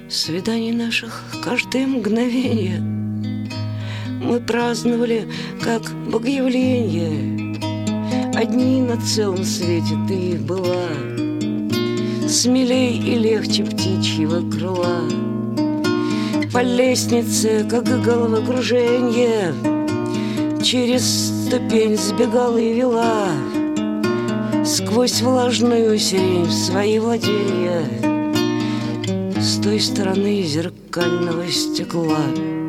свиданий наших каждое мгновенье мы праздновали как богоявление. Одни на целом свете ты была, смелей и легче птичьего крыла. По лестнице, как головокруженье, через ступень сбегала и вела сквозь влажную сирень в свои владения с той стороны зеркального стекла.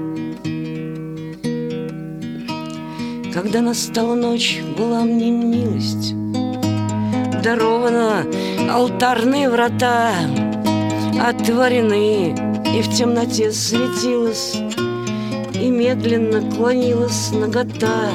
Когда настала ночь, была мне милость дарована, алтарные врата отворены, и в темноте светилась и медленно клонилась нагота.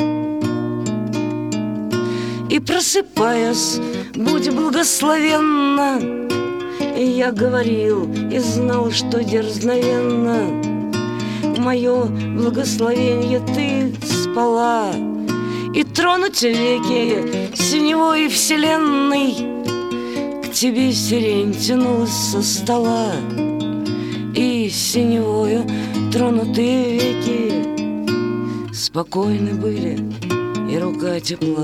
И просыпаясь, будь благословенна, и я говорил и знал, что дерзновенно мое благословенье ты спала. И тронуть веки синевой вселенной к тебе сирень тянулась со стола. И синевою тронутые веки спокойны были, и рука тепла.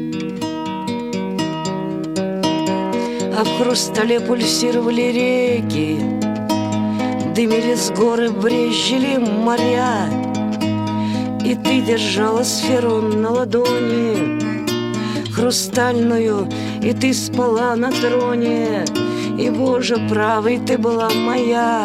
А в хрустале пульсировали реки, дымились горы, брезжили моря. И ты держала сферу на ладони хрустальную, и ты спала на троне, и, Боже правый, ты была моя.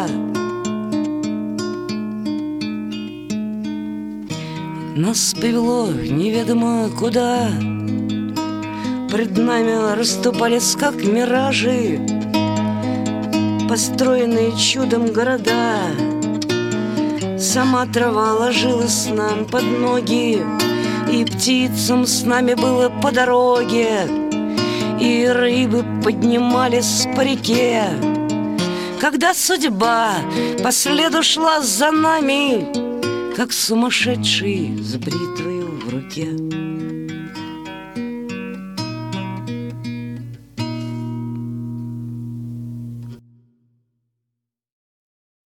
Нас повело неведомо куда, пред нами расступались, как миражи, построенные чудом города. Сама трава ложилась нам под ноги, и птицам с нами было по дороге, и рыбы поднимались по реке. Когда судьба по следу шла за нами, как сумасшедший с бритвою в руке.